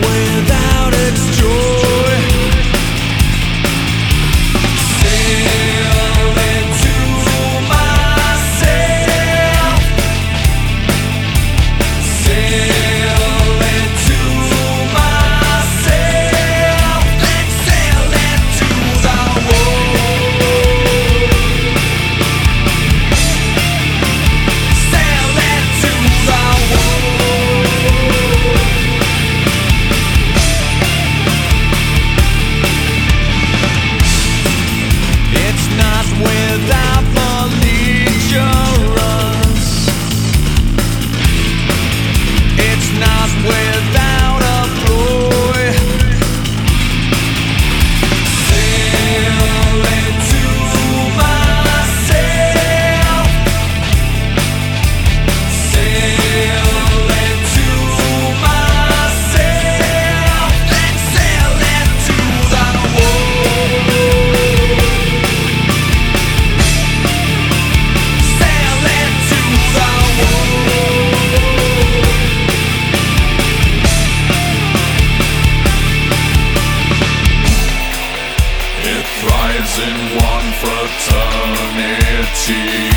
without its joy. Sail into myself. Sail into myself. Then sail into the world. Sail into the world. It's not without belligerence. It's not without a ploy. Sail into myself. Sail into myself. Then sail into the world. Sail into the world. It thrives in one fraternity.